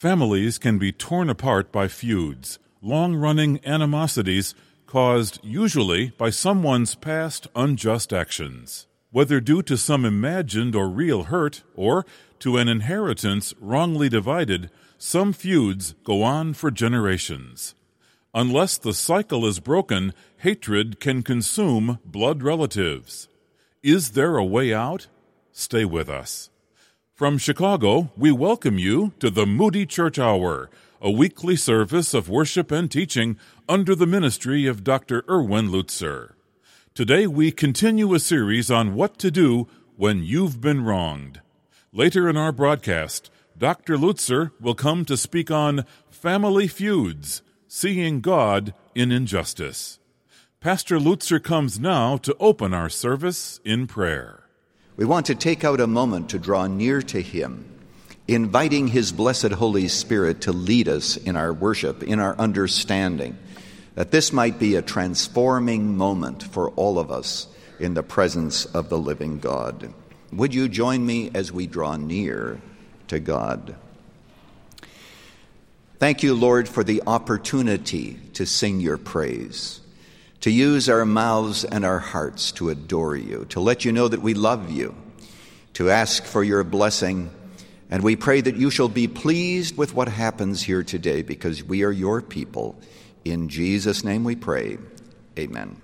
Families can be torn apart by feuds, long-running animosities caused usually by someone's past unjust actions. Whether due to some imagined or real hurt or to an inheritance wrongly divided, some feuds go on for generations. Unless the cycle is broken, hatred can consume blood relatives. Is there a way out? Stay with us. From Chicago, we welcome you to the Moody Church Hour, a weekly service of worship and teaching under the ministry of Dr. Erwin Lutzer. Today we continue a series on what to do when you've been wronged. Later in our broadcast, Dr. Lutzer will come to speak on family feuds, seeing God in injustice. Pastor Lutzer comes now to open our service in prayer. We want to take out a moment to draw near to Him, inviting His blessed Holy Spirit to lead us in our worship, in our understanding, that this might be a transforming moment for all of us in the presence of the living God. Would you join me as we draw near to God? Thank you, Lord, for the opportunity to sing your praise, to use our mouths and our hearts to adore you, to let you know that we love you, to ask for your blessing. And we pray that you shall be pleased with what happens here today because we are your people. In Jesus' name we pray. Amen.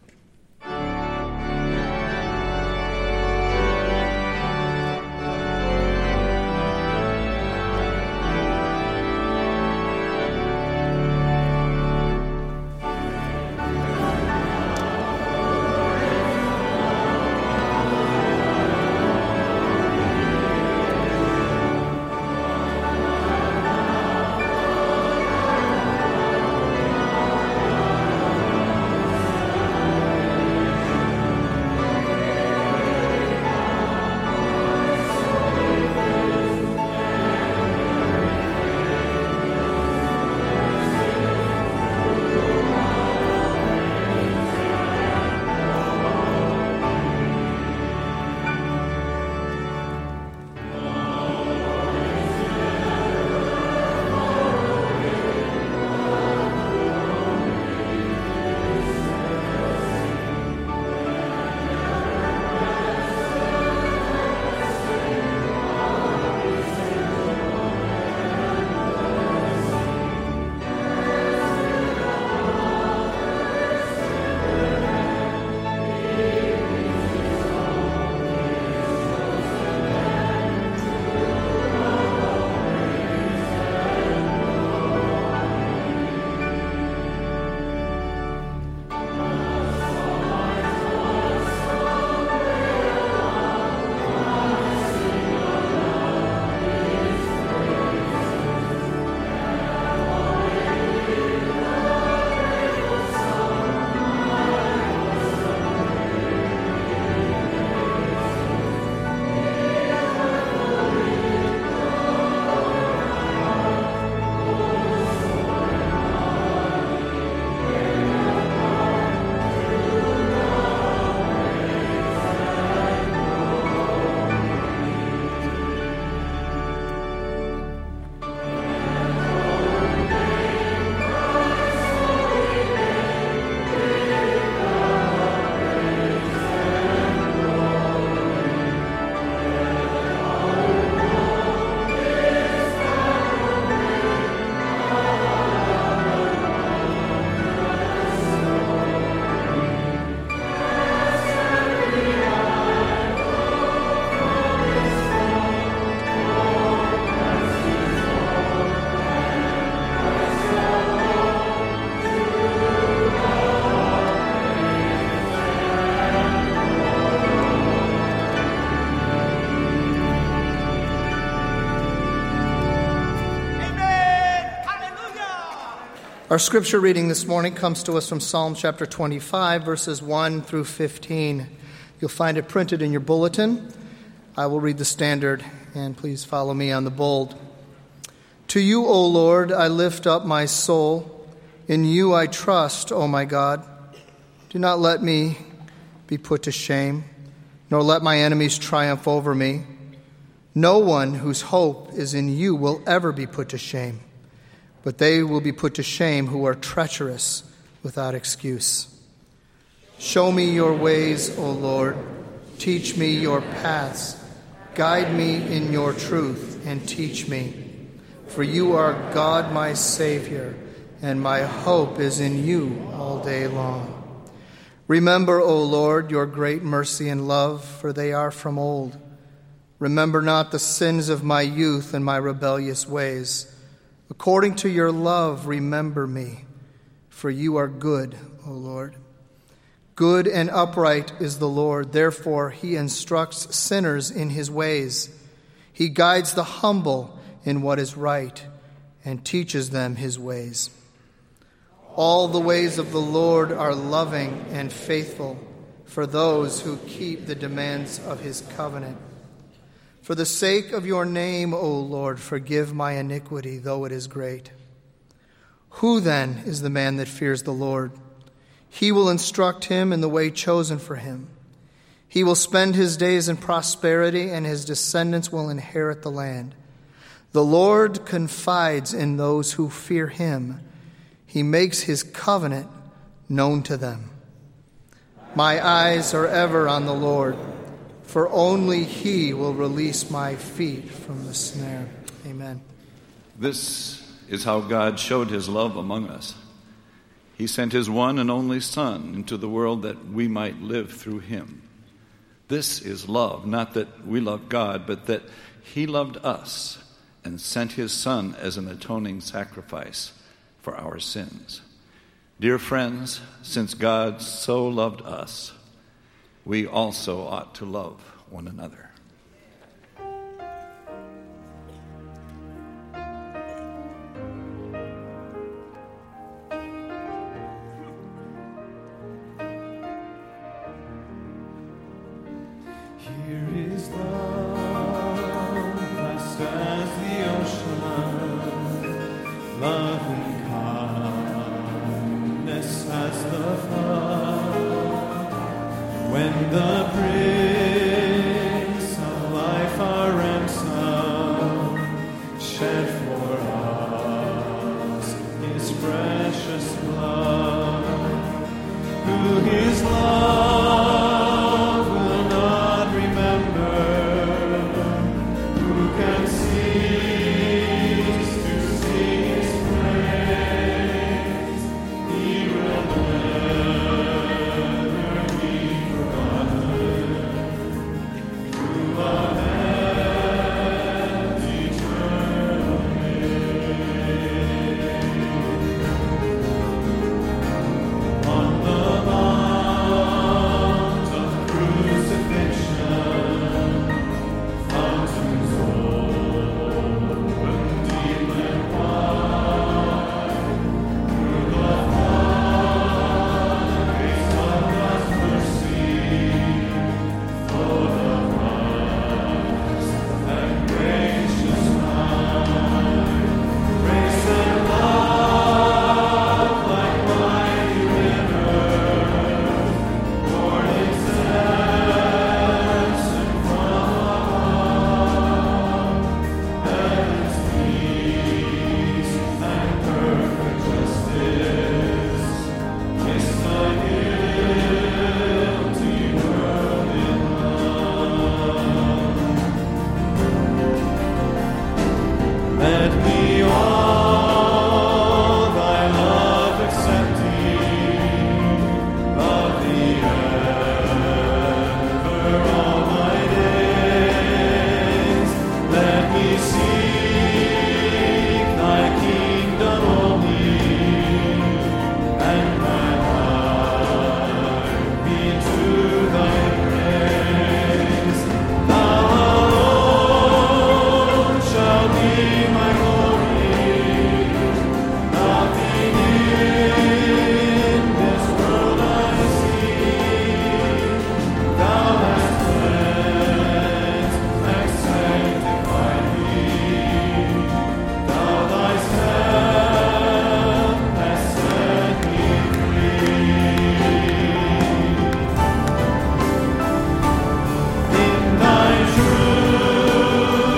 Our scripture reading this morning comes to us from Psalm chapter 25, verses 1 through 15. You'll find it printed in your bulletin. I will read the standard, and please follow me on the bold. To you, O Lord, I lift up my soul. In you I trust, O my God. Do not let me be put to shame, nor let my enemies triumph over me. No one whose hope is in you will ever be put to shame, but they will be put to shame who are treacherous without excuse. Show me your ways, O Lord. Teach me your paths. Guide me in your truth and teach me. For you are God, my Savior, and my hope is in you all day long. Remember, O Lord, your great mercy and love, for they are from old. Remember not the sins of my youth and my rebellious ways. According to your love, remember me, for you are good, O Lord. Good and upright is the Lord, therefore he instructs sinners in his ways. He guides the humble in what is right and teaches them his ways. All the ways of the Lord are loving and faithful for those who keep the demands of his covenant. For the sake of your name, O Lord, forgive my iniquity, though it is great. Who then is the man that fears the Lord? He will instruct him in the way chosen for him. He will spend his days in prosperity, and his descendants will inherit the land. The Lord confides in those who fear him. He makes his covenant known to them. My eyes are ever on the Lord, for only he will release my feet from the snare. Amen. This is how God showed his love among us. He sent his one and only Son into the world that we might live through him. This is love, not that we love God, but that he loved us and sent his Son as an atoning sacrifice for our sins. Dear friends, since God so loved us, we also ought to love one another. Here is love, vast as the ocean, love and kindness as the flood. When the Prince of Life, our ransom, shed for us his precious blood, who his love will not remember, who can cease to sing his praise, he will never be forgotten. Through a heaven's eternal name. On the mount of crucifixion, fountains open deep and wide. Through the floodgates of God's mercy, flow the Christ and gracious night. Grace and love like mighty rivers, poured incessant from above. Heaven's peace and perfect justice kiss the guilty world in love. Let me all thy love accepting of the ever all my days. Let me seek thy kingdom only, and my life be to thy praise. Thou alone shall be my glory. Nothing in this world I see. Thou hast cleansed and sanctified me. Thou thyself hast set me free. In thy truth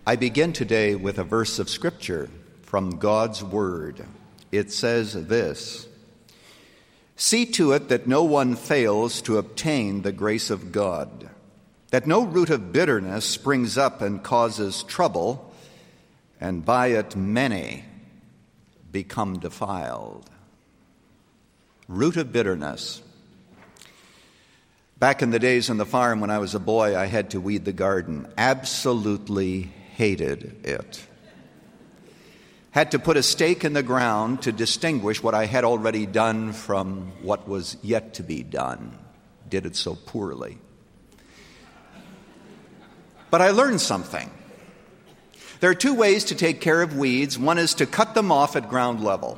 I begin today with a verse of Scripture from God's Word. It says this: "See to it that no one fails to obtain the grace of God, that no root of bitterness springs up and causes trouble, and by it many become defiled." Root of bitterness. Back in the days on the farm when I was a boy, I had to weed the garden. Absolutely hated it. Had to put a stake in the ground to distinguish what I had already done from what was yet to be done. Did it so poorly. But I learned something. There are two ways to take care of weeds. One is to cut them off at ground level.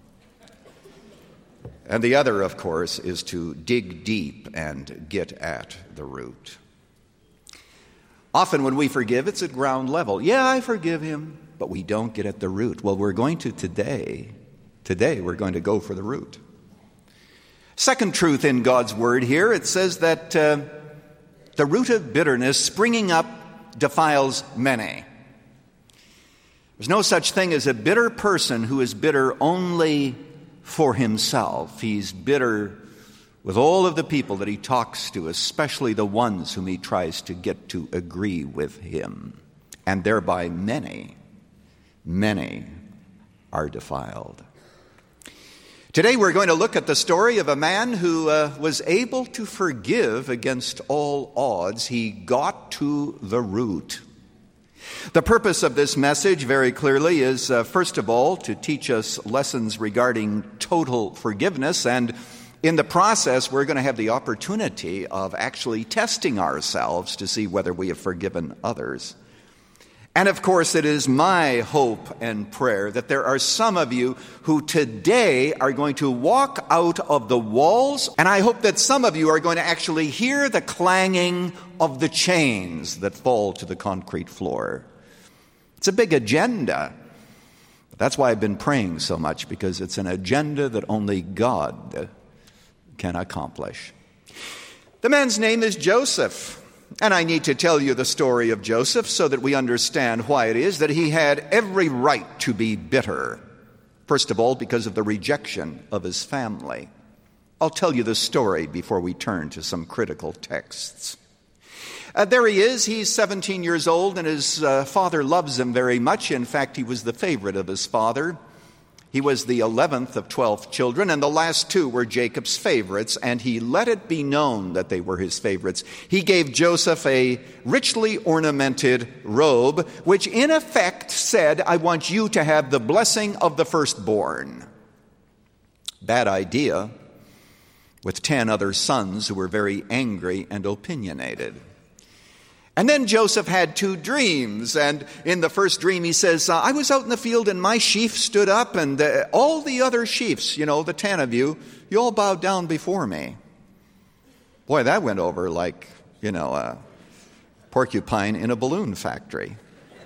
And the other, of course, is to dig deep and get at the root. Often when we forgive, it's at ground level. Yeah, I forgive him, but we don't get at the root. Well, we're going to today. Today, we're going to go for the root. Second truth in God's Word here, it says that the root of bitterness springing up defiles many. There's no such thing as a bitter person who is bitter only for himself. He's bitter with all of the people that he talks to, especially the ones whom he tries to get to agree with him. And thereby many are defiled. Today we're going to look at the story of a man who was able to forgive against all odds. He got to the root. The purpose of this message, very clearly, is, first of all, to teach us lessons regarding total forgiveness. And in the process, we're going to have the opportunity of actually testing ourselves to see whether we have forgiven others. And, of course, it is my hope and prayer that there are some of you who today are going to walk out of the walls, and I hope that some of you are going to actually hear the clanging of the chains that fall to the concrete floor. It's a big agenda. That's why I've been praying so much, because it's an agenda that only God can accomplish. The man's name is Joseph. And I need to tell you the story of Joseph so that we understand why it is that he had every right to be bitter. First of all, because of the rejection of his family. I'll tell you the story before we turn to some critical texts. There he is. He's 17 years old, and his father loves him very much. In fact, he was the favorite of his father. He was the 11th of 12 children, and the last two were Jacob's favorites, and he let it be known that they were his favorites. He gave Joseph a richly ornamented robe, which in effect said, "I want you to have the blessing of the firstborn." Bad idea, with 10 other sons who were very angry and opinionated. And then Joseph had two dreams, and in the first dream he says, I was out in the field and my sheaf stood up, and all the other sheaves, the 10 of you, you all bowed down before me. Boy, that went over like, a porcupine in a balloon factory.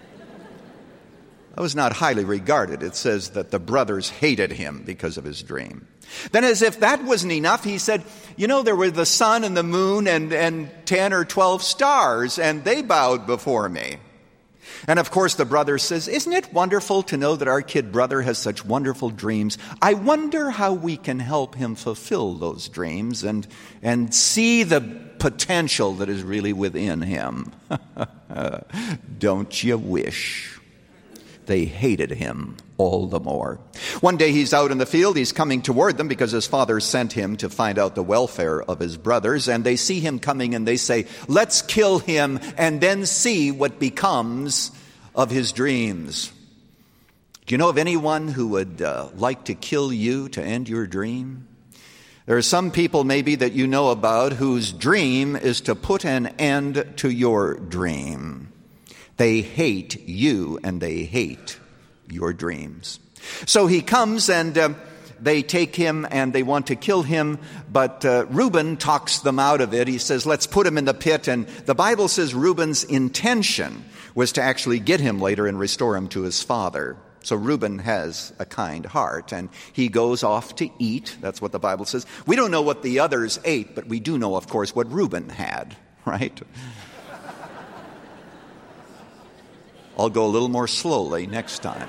That was not highly regarded. It says that the brothers hated him because of his dream. Then, as if that wasn't enough, he said, there were the sun and the moon and 10 or 12 stars, and they bowed before me. And of course the brother says, isn't it wonderful to know that our kid brother has such wonderful dreams? I wonder how we can help him fulfill those dreams and see the potential that is really within him. Don't you wish? They hated him all the more. One day he's out in the field. He's coming toward them because his father sent him to find out the welfare of his brothers. And they see him coming and they say, let's kill him and then see what becomes of his dreams. Do you know of anyone who would like to kill you to end your dream? There are some people maybe that you know about whose dream is to put an end to your dream. They hate you and they hate your dreams. So he comes and they take him and they want to kill him, but Reuben talks them out of it. He says, let's put him in the pit. And the Bible says Reuben's intention was to actually get him later and restore him to his father. So Reuben has a kind heart, and he goes off to eat. That's what the Bible says. We don't know what the others ate, but we do know, of course, what Reuben had, right? I'll go a little more slowly next time.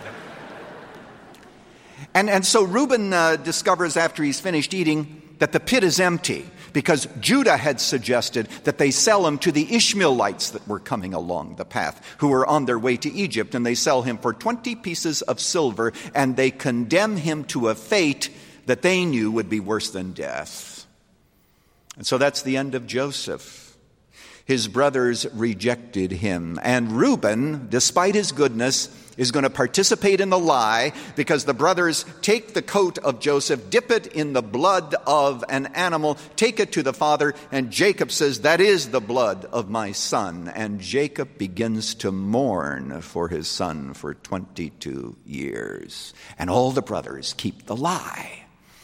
And so Reuben discovers after he's finished eating that the pit is empty because Judah had suggested that they sell him to the Ishmaelites that were coming along the path, who were on their way to Egypt, and they sell him for 20 pieces of silver, and they condemn him to a fate that they knew would be worse than death. And so that's the end of Joseph. His brothers rejected him, and Reuben, despite his goodness, is going to participate in the lie because the brothers take the coat of Joseph, dip it in the blood of an animal, take it to the father, and Jacob says, "That is the blood of my son." And Jacob begins to mourn for his son for 22 years. And all the brothers keep the lie.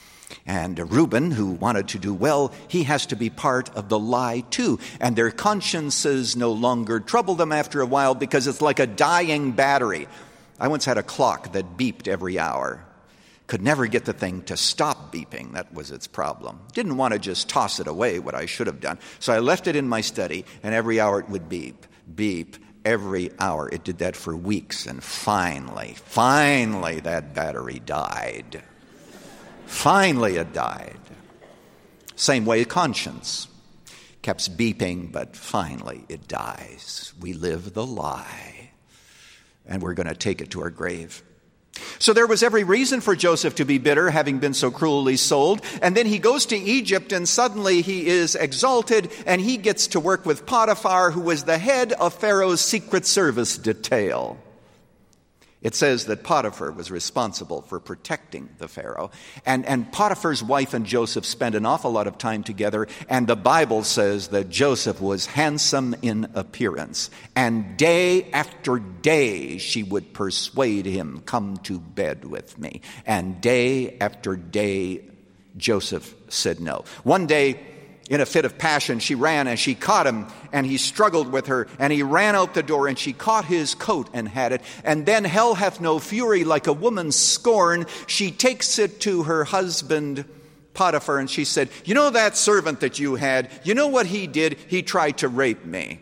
And Reuben, who wanted to do well, he has to be part of the lie too. And their consciences no longer trouble them after a while because it's like a dying battery. I once had a clock that beeped every hour. Could never get the thing to stop beeping. That was its problem. Didn't want to just toss it away, what I should have done. So I left it in my study, and every hour it would beep, beep, every hour. It did that for weeks, and finally, that battery died. Finally it died. Same way conscience kept beeping, but finally it dies. We live the lie, and we're going to take it to our grave. So there was every reason for Joseph to be bitter, having been so cruelly sold. And then he goes to Egypt, and suddenly he is exalted, and he gets to work with Potiphar, who was the head of Pharaoh's secret service detail. It says that Potiphar was responsible for protecting the Pharaoh. And Potiphar's wife and Joseph spent an awful lot of time together. And the Bible says that Joseph was handsome in appearance. And day after day she would persuade him, "Come to bed with me." And day after day Joseph said no. One day, in a fit of passion, she ran and she caught him, and he struggled with her, and he ran out the door, and she caught his coat and had it. And then, hell hath no fury, like a woman's scorn, she takes it to her husband Potiphar, and she said, "You know that servant that you had? You know what he did? He tried to rape me."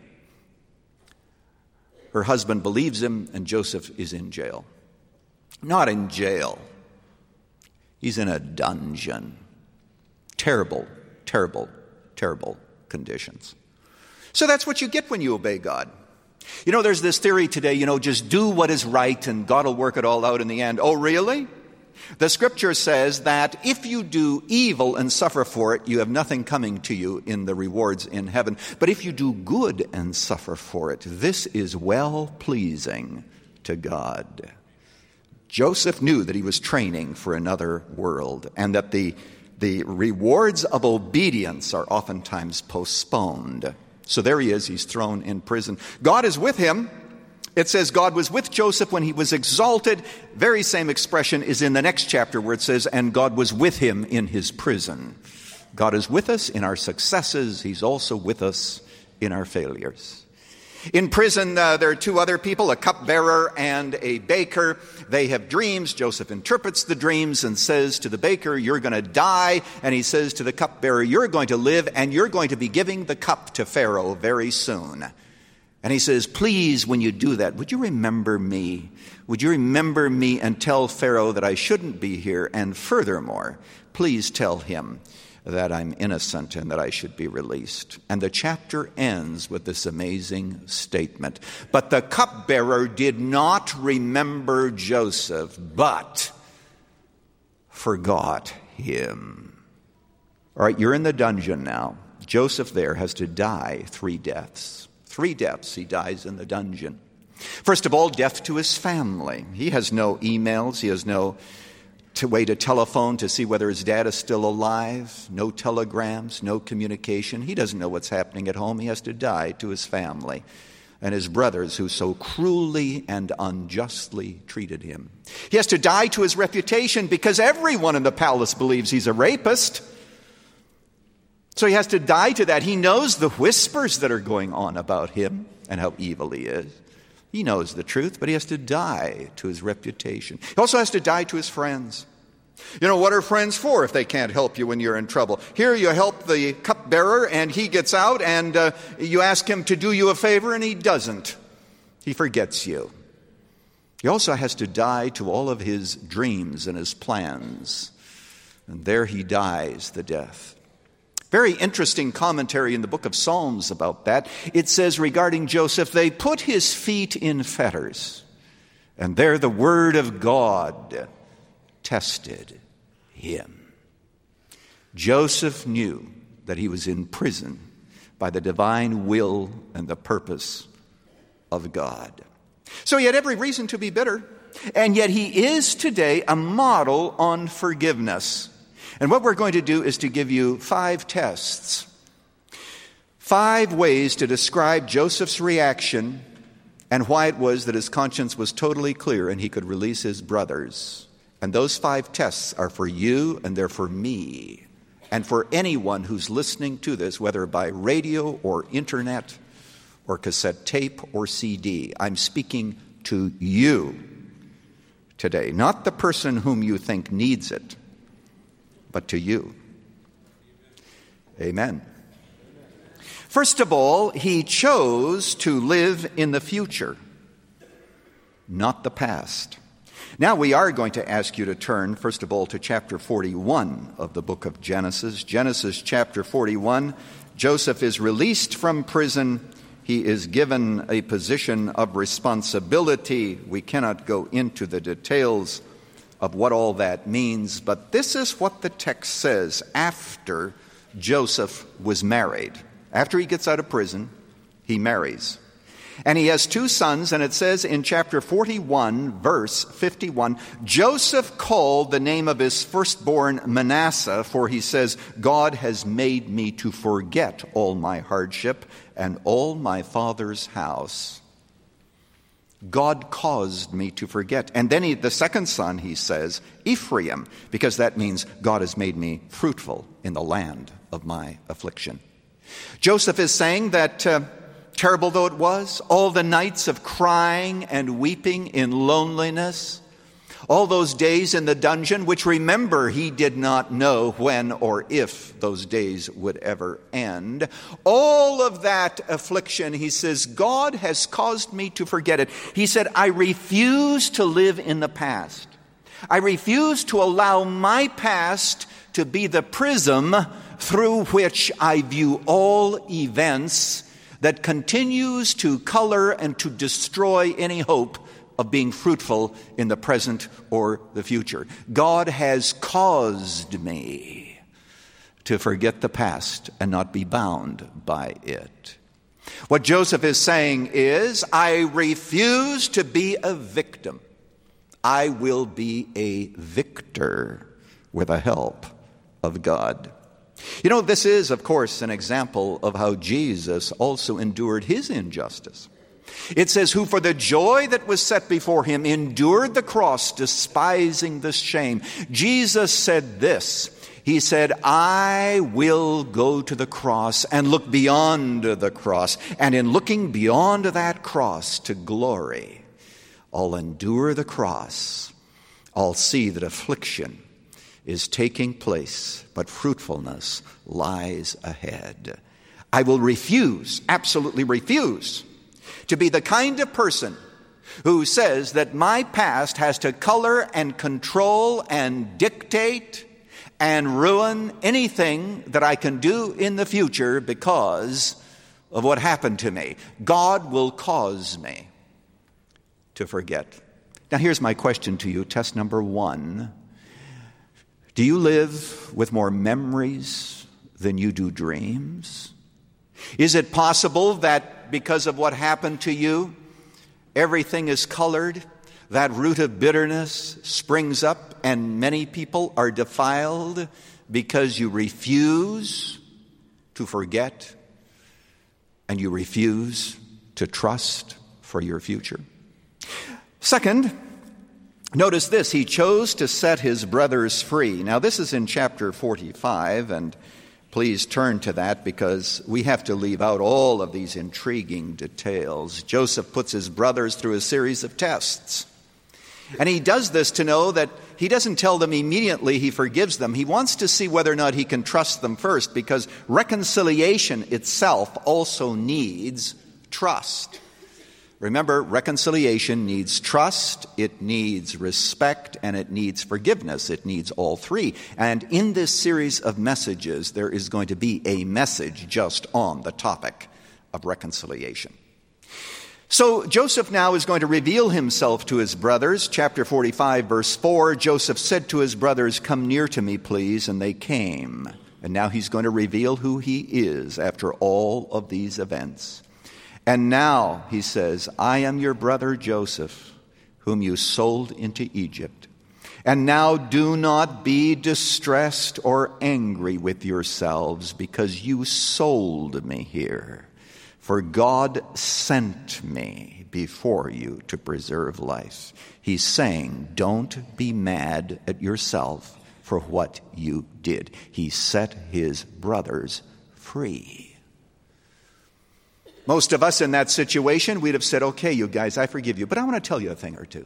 Her husband believes him, and Joseph is in jail. Not in jail. He's in a dungeon. Terrible, terrible, terrible conditions. So that's what you get when you obey God. You know, there's this theory today, just do what is right and God will work it all out in the end. Oh, really? The scripture says that if you do evil and suffer for it, you have nothing coming to you in the rewards in heaven. But if you do good and suffer for it, this is well-pleasing to God. Joseph knew that he was training for another world, and that the rewards of obedience are oftentimes postponed. So there he is, he's thrown in prison. God is with him. It says God was with Joseph when he was exalted. Very same expression is in the next chapter where it says, and God was with him in his prison. God is with us in our successes. He's also with us in our failures. In prison, there are two other people, a cupbearer and a baker. They have dreams. Joseph interprets the dreams and says to the baker, "You're going to die." And he says to the cupbearer, "You're going to live, and you're going to be giving the cup to Pharaoh very soon." And he says, "Please, when you do that, would you remember me? Would you remember me and tell Pharaoh that I shouldn't be here? And furthermore, please tell him that I'm innocent and that I should be released." And the chapter ends with this amazing statement. But the cupbearer did not remember Joseph, but forgot him. All right, you're in the dungeon now. Joseph there has to die 3 deaths. 3 deaths he dies in the dungeon. First of all, death to his family. He has no emails. He has no way to telephone to see whether his dad is still alive. No telegrams, no communication. He doesn't know what's happening at home. He has to die to his family and his brothers who so cruelly and unjustly treated him. He has to die to his reputation because everyone in the palace believes he's a rapist. So he has to die to that. He knows the whispers that are going on about him and how evil he is. He knows the truth, but he has to die to his reputation. He also has to die to his friends. What are friends for if they can't help you when you're in trouble? Here you help the cupbearer, and he gets out, and you ask him to do you a favor, and he doesn't. He forgets you. He also has to die to all of his dreams and his plans. And there he dies the death. Very interesting commentary in the book of Psalms about that. It says regarding Joseph, they put his feet in fetters, and there the word of God tested him. Joseph knew that he was in prison by the divine will and the purpose of God. So he had every reason to be bitter, and yet he is today a model on forgiveness. And what we're going to do is to give you 5 tests, 5 ways to describe Joseph's reaction and why it was that his conscience was totally clear and he could release his brothers. And those 5 tests are for you and they're for me and for anyone who's listening to this, whether by radio or internet or cassette tape or CD. I'm speaking to you today, not the person whom you think needs it, but to you. Amen. First of all, he chose to live in the future, not the past. Now we are going to ask you to turn, first of all, to chapter 41 of the book of Genesis. Genesis chapter 41. Joseph is released from prison. He is given a position of responsibility. We cannot go into the details of what all that means, but this is what the text says after Joseph was married. After he gets out of prison, he marries. And he has 2 sons, and it says in chapter 41, verse 51, Joseph called the name of his firstborn Manasseh, for he says, God has made me to forget all my hardship and all my father's house. God caused me to forget. And then the second son, he says, Ephraim, because that means God has made me fruitful in the land of my affliction. Joseph is saying that, terrible though it was, all the nights of crying and weeping in loneliness, all those days in the dungeon, which remember he did not know when or if those days would ever end. All of that affliction, he says, God has caused me to forget it. He said, I refuse to live in the past. I refuse to allow my past to be the prism through which I view all events that continues to color and to destroy any hope of being fruitful in the present or the future. God has caused me to forget the past and not be bound by it. What Joseph is saying is, I refuse to be a victim. I will be a victor with the help of God. You know, this is, of course, an example of how Jesus also endured his injustice. It says, who for the joy that was set before him endured the cross, despising the shame. Jesus said this. He said, I will go to the cross and look beyond the cross. And in looking beyond that cross to glory, I'll endure the cross. I'll see that affliction is taking place, but fruitfulness lies ahead. I will refuse, absolutely refuse, to be the kind of person who says that my past has to color and control and dictate and ruin anything that I can do in the future because of what happened to me. God will cause me to forget. Now here's my question to you, test number 1. Do you live with more memories than you do dreams? Is it possible that because of what happened to you, everything is colored, that root of bitterness springs up, and many people are defiled because you refuse to forget and you refuse to trust for your future? Second, notice this, he chose to set his brothers free. Now this is in chapter 45, and please turn to that because we have to leave out all of these intriguing details. Joseph puts his brothers through a series of tests. And he does this to know that he doesn't tell them immediately he forgives them. He wants to see whether or not he can trust them first, because reconciliation itself also needs trust. Remember, reconciliation needs trust, it needs respect, and it needs forgiveness. It needs all three. And in this series of messages, there is going to be a message just on the topic of reconciliation. So Joseph now is going to reveal himself to his brothers. Chapter 45, verse 4, Joseph said to his brothers, "Come near to me, please," and they came. And now he's going to reveal who he is after all of these events. "And now," he says, "I am your brother Joseph, whom you sold into Egypt. And now do not be distressed or angry with yourselves because you sold me here. For God sent me before you to preserve life." He's saying, don't be mad at yourself for what you did. He set his brothers free. Most of us in that situation, we'd have said, "Okay, you guys, I forgive you, but I want to tell you a thing or two.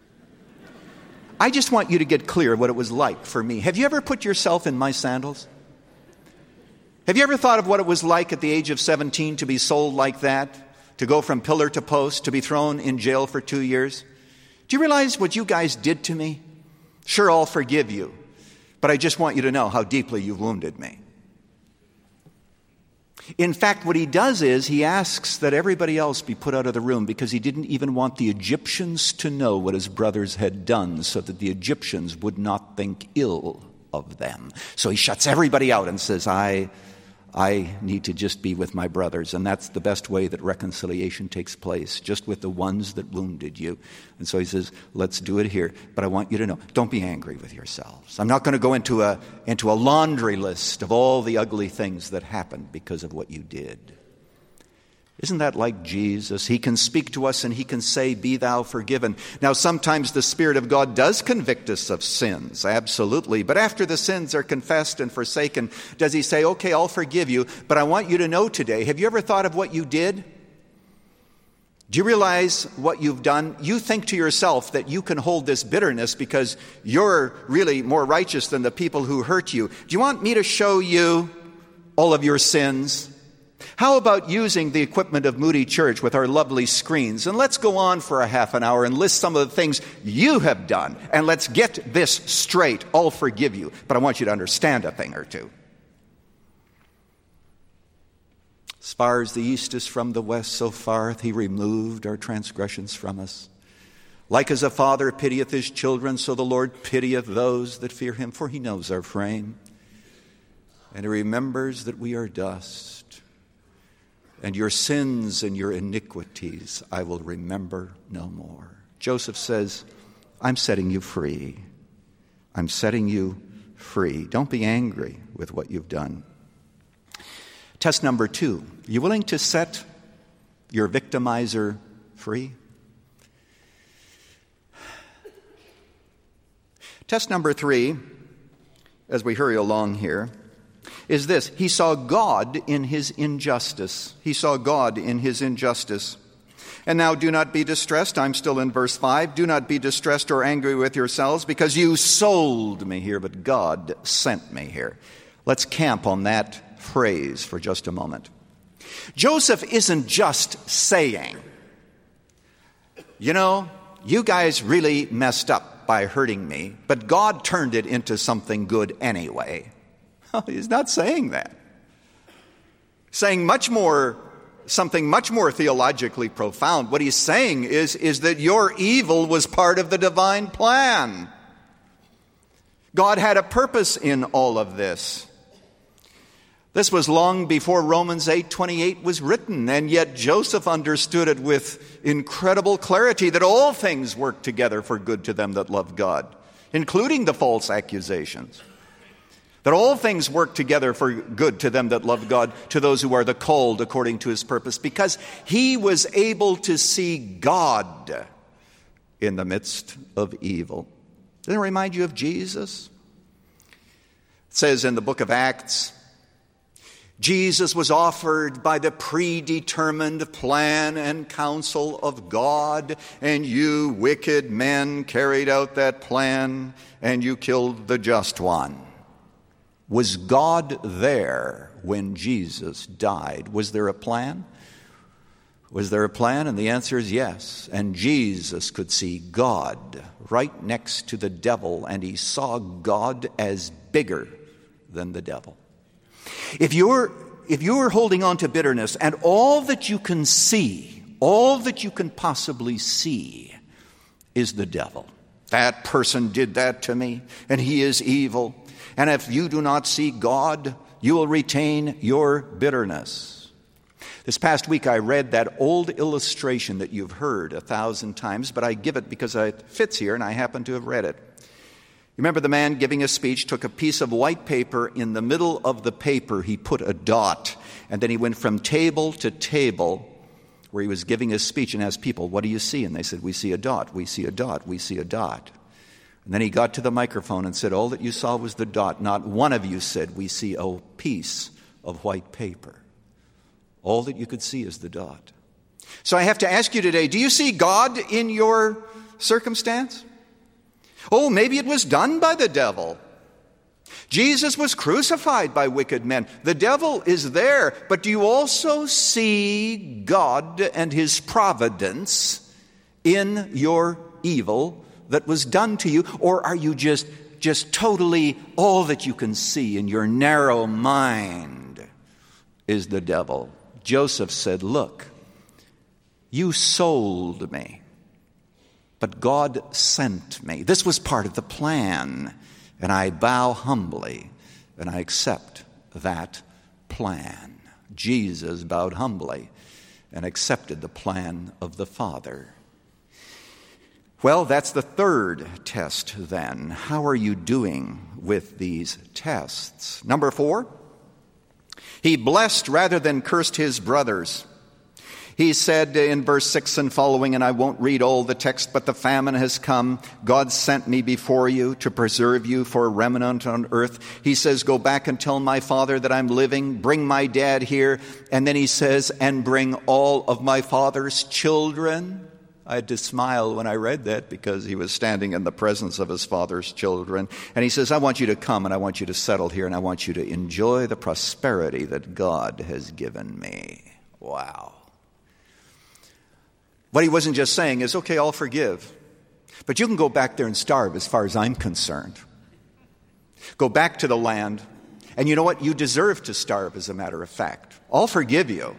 I just want you to get clear what it was like for me." Have you ever put yourself in my sandals? Have you ever thought of what it was like at the age of 17 to be sold like that, to go from pillar to post, to be thrown in jail for 2 years? Do you realize what you guys did to me? Sure, I'll forgive you, but I just want you to know how deeply you've wounded me. In fact, what he does is he asks that everybody else be put out of the room because he didn't even want the Egyptians to know what his brothers had done so that the Egyptians would not think ill of them. So he shuts everybody out and says, I need to just be with my brothers. And that's the best way that reconciliation takes place, just with the ones that wounded you. And so he says, let's do it here. But I want you to know, don't be angry with yourselves. I'm not going to go into a laundry list of all the ugly things that happened because of what you did. Isn't that like Jesus? He can speak to us and he can say, "Be thou forgiven." Now, sometimes the Spirit of God does convict us of sins, absolutely. But after the sins are confessed and forsaken, does he say, "Okay, I'll forgive you, but I want you to know today," have you ever thought of what you did? Do you realize what you've done? You think to yourself that you can hold this bitterness because you're really more righteous than the people who hurt you. Do you want me to show you all of your sins? How about using the equipment of Moody Church with our lovely screens? And let's go on for a half an hour and list some of the things you have done. And let's get this straight. I'll forgive you. But I want you to understand a thing or two. As far as the east is from the west, so far hath he removed our transgressions from us. Like as a father pitieth his children, so the Lord pitieth those that fear him. For he knows our frame. And he remembers that we are dust. And your sins and your iniquities I will remember no more. Joseph says, I'm setting you free. I'm setting you free. Don't be angry with what you've done. Test number 2. Are you willing to set your victimizer free? Test number 3, as we hurry along here, is this. He saw God in his injustice. He saw God in his injustice. And now do not be distressed. I'm still in verse 5. Do not be distressed or angry with yourselves because you sold me here, but God sent me here. Let's camp on that phrase for just a moment. Joseph isn't just saying, you know, you guys really messed up by hurting me, but God turned it into something good anyway. He's not saying that. Saying something much more theologically profound. What he's saying is that your evil was part of the divine plan. God had a purpose in all of this. This was long before Romans 8:28 was written, and yet Joseph understood it with incredible clarity that all things work together for good to them that love God, including the false accusations. That all things work together for good to them that love God, to those who are the called according to his purpose, because he was able to see God in the midst of evil. Doesn't it remind you of Jesus? It says in the book of Acts, Jesus was offered by the predetermined plan and counsel of God, and you wicked men carried out that plan, and you killed the just one. Was God there when Jesus died? Was there a plan? Was there a plan? And the answer is yes. And Jesus could see God right next to the devil, and he saw God as bigger than the devil. If you're holding on to bitterness, and all that you can see, all that you can possibly see is the devil. That person did that to me, and he is evil. And if you do not see God, you will retain your bitterness. This past week I read that old illustration that you've heard 1,000 times, but I give it because it fits here and I happen to have read it. Remember, the man giving a speech took a piece of white paper. In the middle of the paper he put a dot, and then he went from table to table where he was giving his speech and asked people, "What do you see?" And they said, "We see a dot, we see a dot, we see a dot." And then he got to the microphone and said, "All that you saw was the dot. Not one of you said, 'We see a piece of white paper.'" All that you could see is the dot. So I have to ask you today, do you see God in your circumstance? Oh, maybe it was done by the devil. Jesus was crucified by wicked men. The devil is there, but do you also see God and his providence in your evil that was done to you? Or are you just totally, all that you can see in your narrow mind is the devil? Joseph said, "Look, you sold me, but God sent me. This was part of the plan, and I bow humbly, and I accept that plan." Jesus bowed humbly and accepted the plan of the Father. Well, that's the third test then. How are you doing with these tests? Number 4. He blessed rather than cursed his brothers. He said in verse 6 and following, and I won't read all the text, "But the famine has come. God sent me before you to preserve you for a remnant on earth." He says, "Go back and tell my father that I'm living. Bring my dad here." And then he says, "And bring all of my father's children." I had to smile when I read that because he was standing in the presence of his father's children. And he says, "I want you to come and I want you to settle here and I want you to enjoy the prosperity that God has given me." Wow. What he wasn't just saying is, "Okay, I'll forgive, but you can go back there and starve as far as I'm concerned. Go back to the land, and you know what? You deserve to starve, as a matter of fact. I'll forgive you."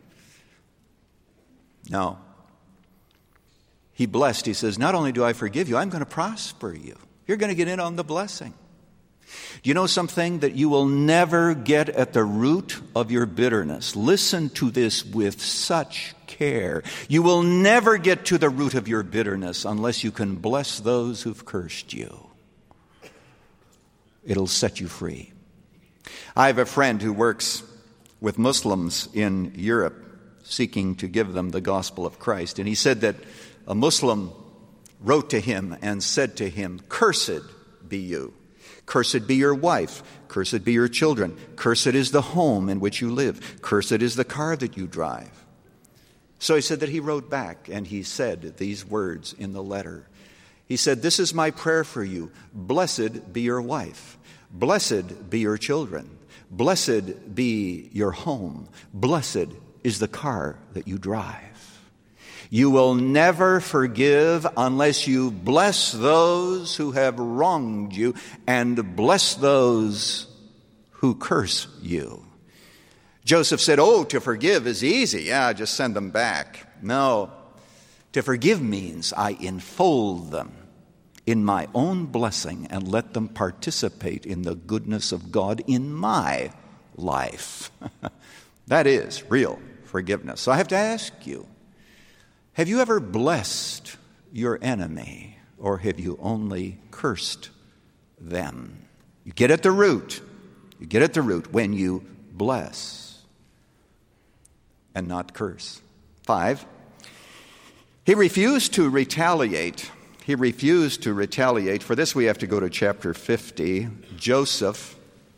No. He blessed. He says, "Not only do I forgive you, I'm going to prosper you. You're going to get in on the blessing." Do you know something? That you will never get at the root of your bitterness. Listen to this with such care. You will never get to the root of your bitterness unless you can bless those who've cursed you. It'll set you free. I have a friend who works with Muslims in Europe, seeking to give them the gospel of Christ. And he said that a Muslim wrote to him and said to him, "Cursed be you. Cursed be your wife. Cursed be your children. Cursed is the home in which you live. Cursed is the car that you drive." So he said that he wrote back and he said these words in the letter. He said, "This is my prayer for you. Blessed be your wife. Blessed be your children. Blessed be your home. Blessed is the car that you drive." You will never forgive unless you bless those who have wronged you and bless those who curse you. Joseph said, "Oh, to forgive is easy. Yeah, just send them back." No, to forgive means I enfold them in my own blessing and let them participate in the goodness of God in my life. That is real forgiveness. So I have to ask you, have you ever blessed your enemy, or have you only cursed them? You get at the root. You get at the root when you bless and not curse. 5, he refused to retaliate. He refused to retaliate. For this we have to go to chapter 50. Joseph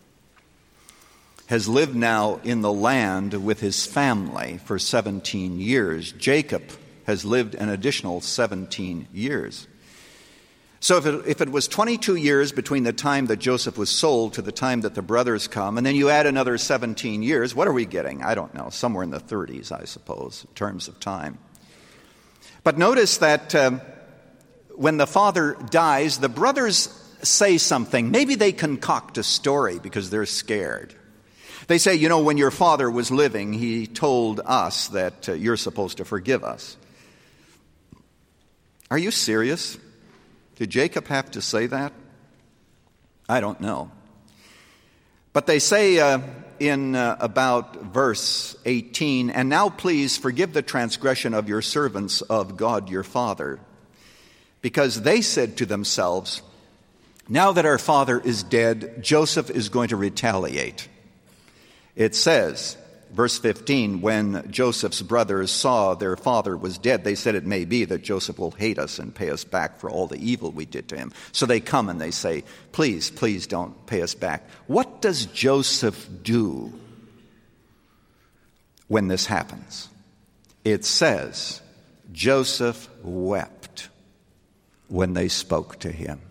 has lived now in the land with his family for 17 years. Jacob has lived an additional 17 years. So if it was 22 years between the time that Joseph was sold to the time that the brothers come, and then you add another 17 years, what are we getting? I don't know, somewhere in the 30s, I suppose, in terms of time. But notice that when the father dies, the brothers say something. Maybe they concoct a story because they're scared. They say, you know, when your father was living, he told us that you're supposed to forgive us. Are you serious? Did Jacob have to say that? I don't know. But they say in about verse 18, and now please forgive the transgression of your servants of God your father. Because they said to themselves, now that our father is dead, Joseph is going to retaliate. It says, verse 15, when Joseph's brothers saw their father was dead, they said it may be that Joseph will hate us and pay us back for all the evil we did to him. So they come and they say, please, please don't pay us back. What does Joseph do when this happens? It says, Joseph wept when they spoke to him.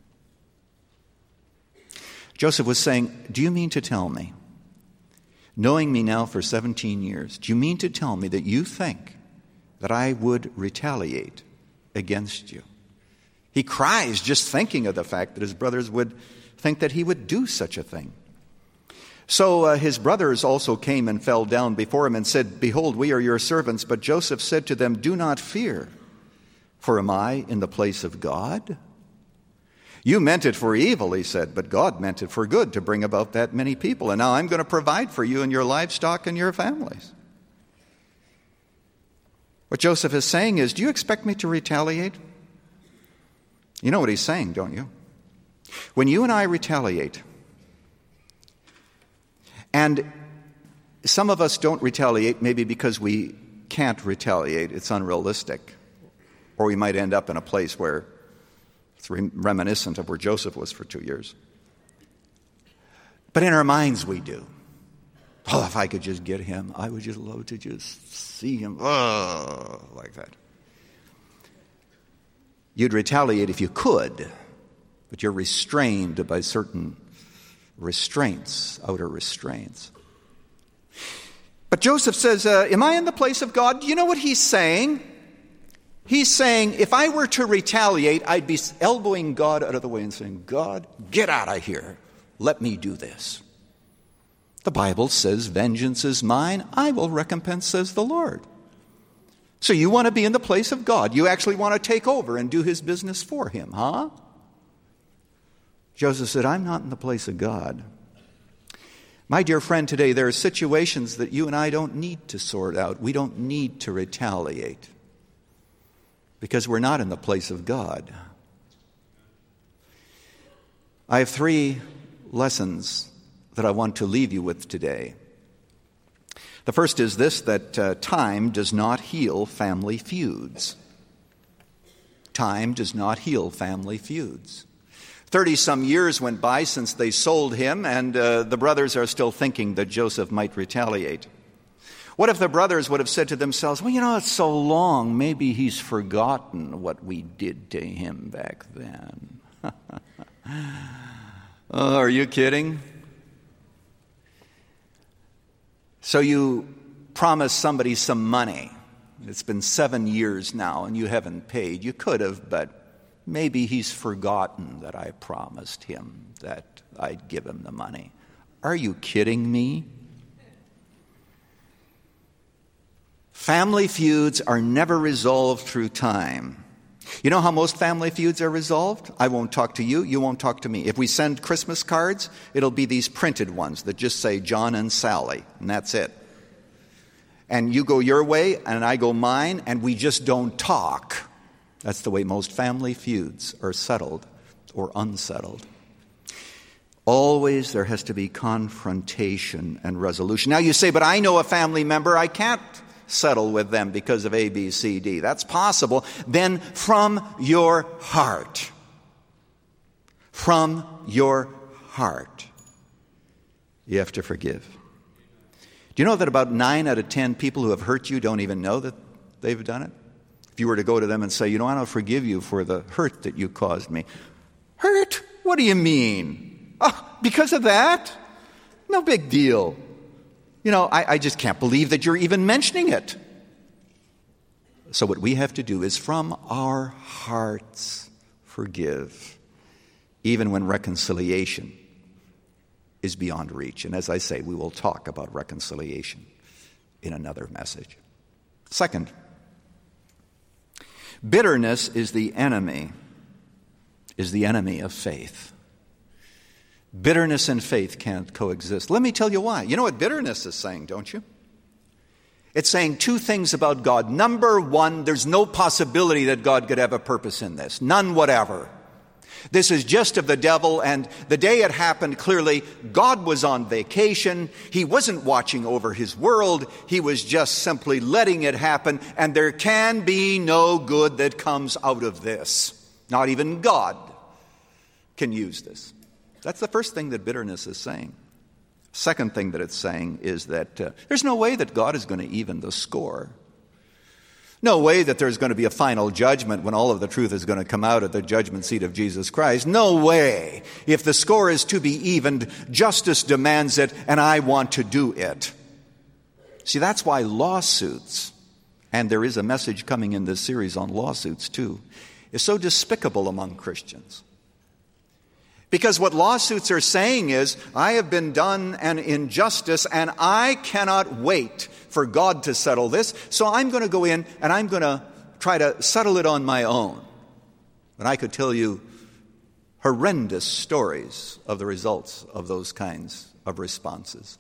Joseph was saying, do you mean to tell me, knowing me now for 17 years, do you mean to tell me that you think that I would retaliate against you? He cries just thinking of the fact that his brothers would think that he would do such a thing. So his brothers also came and fell down before him and said, behold, we are your servants. But Joseph said to them, do not fear, for am I in the place of God? You meant it for evil, he said, but God meant it for good to bring about that many people. And now I'm going to provide for you and your livestock and your families. What Joseph is saying is, do you expect me to retaliate? You know what he's saying, don't you? When you and I retaliate, and some of us don't retaliate maybe because we can't retaliate, it's unrealistic, or we might end up in a place where it's reminiscent of where Joseph was for 2 years. But in our minds we do. Oh, if I could just get him, I would just love to just see him. Oh, like that. You'd retaliate if you could, but you're restrained by certain restraints, outer restraints. But Joseph says, am I in the place of God? Do you know what he's saying? He's saying, if I were to retaliate, I'd be elbowing God out of the way and saying, God, get out of here. Let me do this. The Bible says, vengeance is mine. I will recompense, says the Lord. So you want to be in the place of God. You actually want to take over and do his business for him, huh? Joseph said, I'm not in the place of God. My dear friend, today there are situations that you and I don't need to sort out. We don't need to retaliate, because we're not in the place of God. I have 3 lessons that I want to leave you with today. The first is this, that time does not heal family feuds. Time does not heal family feuds. 30-some years went by since they sold him, and the brothers are still thinking that Joseph might retaliate. What if the brothers would have said to themselves, well, you know, it's so long, maybe he's forgotten what we did to him back then. Oh, are you kidding? So you promised somebody some money. It's been 7 years now and you haven't paid. You could have, but maybe he's forgotten that I promised him that I'd give him the money. Are you kidding me? Family feuds are never resolved through time. You know how most family feuds are resolved? I won't talk to you, you won't talk to me. If we send Christmas cards, it'll be these printed ones that just say John and Sally, and that's it. And you go your way, and I go mine, and we just don't talk. That's the way most family feuds are settled or unsettled. Always there has to be confrontation and resolution. Now you say, but I know a family member, I can't settle with them because of A, B, C, D. That's possible. Then from your heart, you have to forgive. Do you know that about 9 out of 10 people who have hurt you don't even know that they've done it? If you were to go to them and say, I don't forgive you for the hurt that you caused me. Hurt? What do you mean? Oh, because of that? No big deal. I just can't believe that you're even mentioning it. So what we have to do is from our hearts forgive, even when reconciliation is beyond reach. And as I say, we will talk about reconciliation in another message. Second, bitterness is the enemy of faith. Bitterness and faith can't coexist. Let me tell you why. You know what bitterness is saying, don't you? It's saying two things about God. Number one, there's no possibility that God could have a purpose in this. None whatever. This is just of the devil, and the day it happened, clearly, God was on vacation. He wasn't watching over his world. He was just simply letting it happen, and there can be no good that comes out of this. Not even God can use this. That's the first thing that bitterness is saying. Second thing that it's saying is that there's no way that God is going to even the score. No way that there's going to be a final judgment when all of the truth is going to come out at the judgment seat of Jesus Christ. No way. If the score is to be evened, justice demands it, and I want to do it. See, that's why lawsuits, and there is a message coming in this series on lawsuits too, is so despicable among Christians. Because what lawsuits are saying is, I have been done an injustice and I cannot wait for God to settle this, so I'm going to go in and I'm going to try to settle it on my own. And I could tell you horrendous stories of the results of those kinds of responses.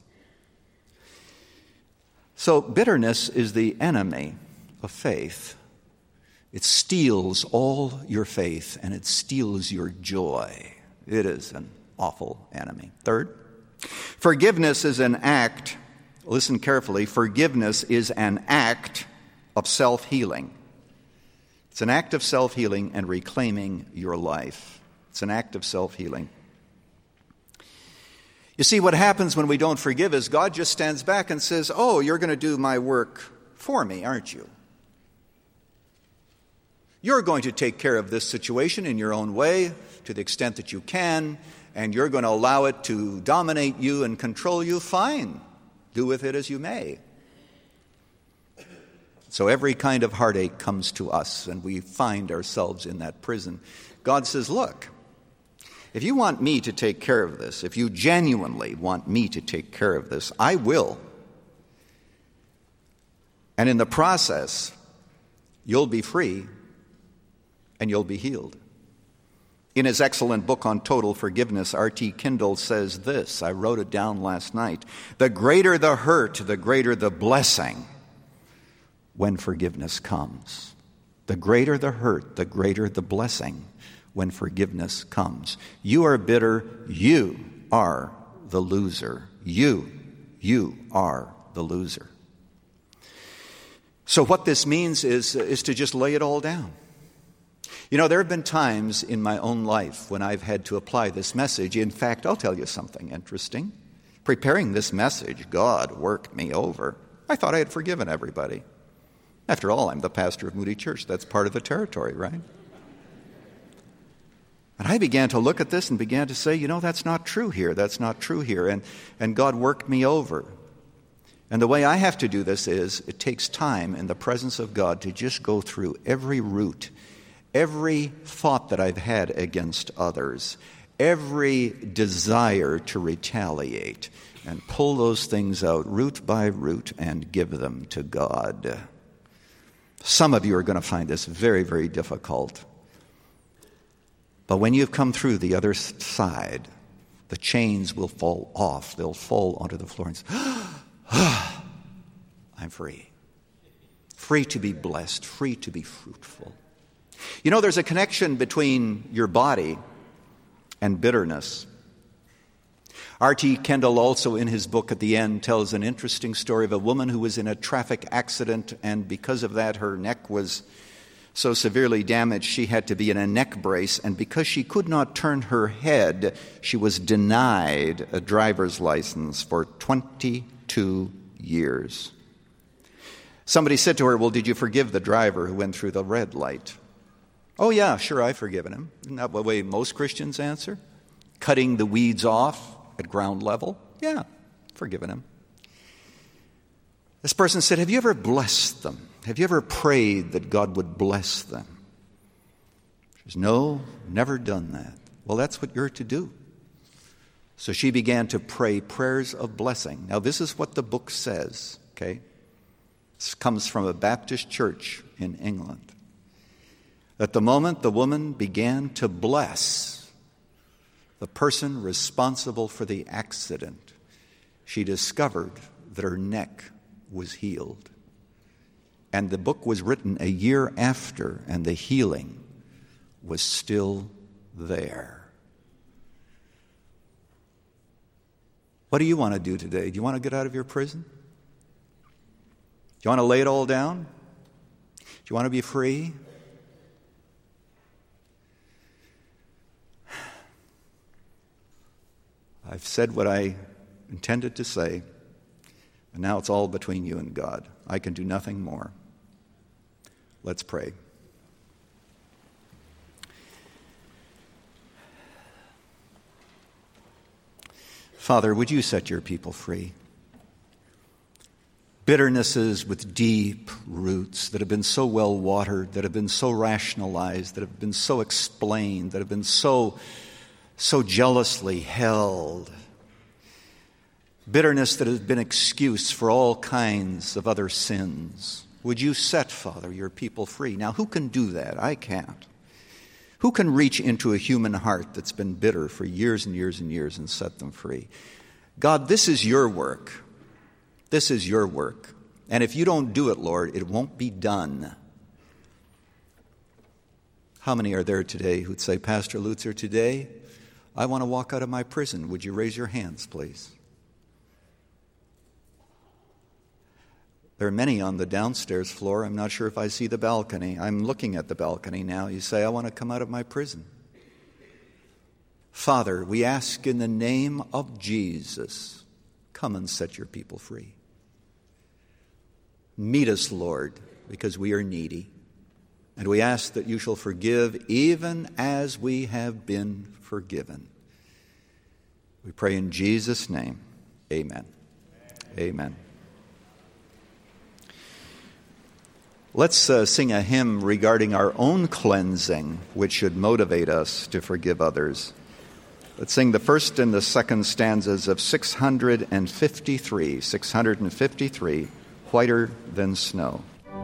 So bitterness is the enemy of faith. It steals all your faith and it steals your joy. It is an awful enemy. Third, forgiveness is an act, listen carefully, forgiveness is an act of self-healing. It's an act of self-healing and reclaiming your life. It's an act of self-healing. You see, what happens when we don't forgive is God just stands back and says, oh, you're going to do my work for me, aren't you? You're going to take care of this situation in your own way to the extent that you can, and you're going to allow it to dominate you and control you. Fine. Do with it as you may. So every kind of heartache comes to us, and we find ourselves in that prison. God says, look, if you want me to take care of this, if you genuinely want me to take care of this, I will. And in the process, you'll be free and you'll be healed. In his excellent book on total forgiveness, R.T. Kendall says this, I wrote it down last night, the greater the hurt, the greater the blessing when forgiveness comes. The greater the hurt, the greater the blessing when forgiveness comes. You are bitter, you are the loser. You are the loser. So what this means is to just lay it all down. You know, there have been times in my own life when I've had to apply this message. In fact, I'll tell you something interesting. Preparing this message, God worked me over. I thought I had forgiven everybody. After all, I'm the pastor of Moody Church. That's part of the territory, right? And I began to look at this and began to say, that's not true here. That's not true here. And God worked me over. And the way I have to do this is it takes time in the presence of God to just go through every root, every thought that I've had against others, every desire to retaliate, and pull those things out root by root and give them to God. Some of you are going to find this very, very difficult. But when you've come through the other side, the chains will fall off. They'll fall onto the floor and say, I'm free. Free to be blessed, free to be fruitful. There's a connection between your body and bitterness. R.T. Kendall also in his book at the end tells an interesting story of a woman who was in a traffic accident, and because of that her neck was so severely damaged she had to be in a neck brace, and because she could not turn her head, she was denied a driver's license for 22 years. Somebody said to her, well, did you forgive the driver who went through the red light? Oh, yeah, sure, I've forgiven him. Isn't that the way most Christians answer? Cutting the weeds off at ground level? Yeah, forgiven him. This person said, have you ever blessed them? Have you ever prayed that God would bless them? She says, no, never done that. Well, that's what you're to do. So she began to pray prayers of blessing. Now, this is what the book says, okay? This comes from a Baptist church in England. At the moment the woman began to bless the person responsible for the accident, she discovered that her neck was healed. And the book was written a year after, and the healing was still there. What do you want to do today? Do you want to get out of your prison? Do you want to lay it all down? Do you want to be free? I've said what I intended to say, and now it's all between you and God. I can do nothing more. Let's pray. Father, would you set your people free? Bitternesses with deep roots that have been so well watered, that have been so rationalized, that have been so explained, that have been so jealously held. Bitterness that has been excuse for all kinds of other sins. Would you set, Father, your people free? Now, who can do that? I can't. Who can reach into a human heart that's been bitter for years and years and years and set them free? God, this is your work. This is your work. And if you don't do it, Lord, it won't be done. How many are there today who'd say, Pastor Lutzer, today I want to walk out of my prison. Would you raise your hands, please? There are many on the downstairs floor. I'm not sure if I see the balcony. I'm looking at the balcony now. You say, I want to come out of my prison. Father, we ask in the name of Jesus, come and set your people free. Meet us, Lord, because we are needy. And we ask that you shall forgive even as we have been forgiven. We pray in Jesus' name. Amen. Amen. Let's sing a hymn regarding our own cleansing, which should motivate us to forgive others. Let's sing the first and the second stanzas of 653, Whiter Than Snow.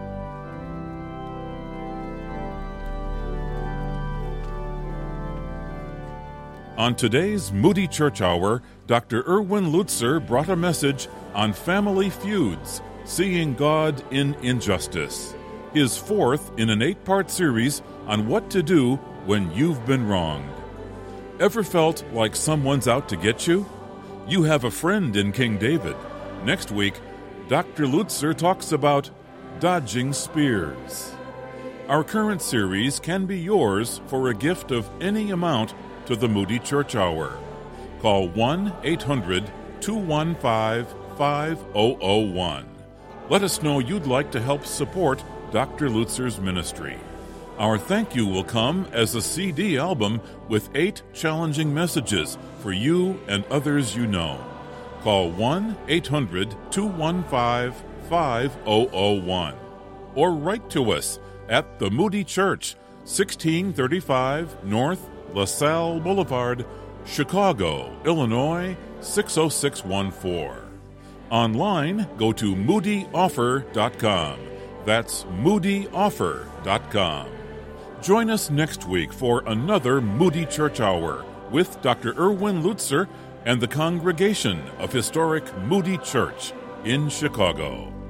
On today's Moody Church Hour, Dr. Erwin Lutzer brought a message on family feuds, seeing God in injustice. His fourth in an 8-part series on what to do when you've been wronged. Ever felt like someone's out to get you? You have a friend in King David. Next week, Dr. Lutzer talks about dodging spears. Our current series can be yours for a gift of any amount to the Moody Church Hour. Call 1-800-215-5001. Let us know you'd like to help support Dr. Lutzer's ministry. Our thank you will come as a CD album with 8 challenging messages for you and others you know. Call 1-800-215-5001 or write to us at the Moody Church, 1635 North LaSalle Boulevard, Chicago, Illinois, 60614. Online, go to moodyoffer.com. That's moodyoffer.com. Join us next week for another Moody Church Hour with Dr. Erwin Lutzer and the congregation of historic Moody Church in Chicago.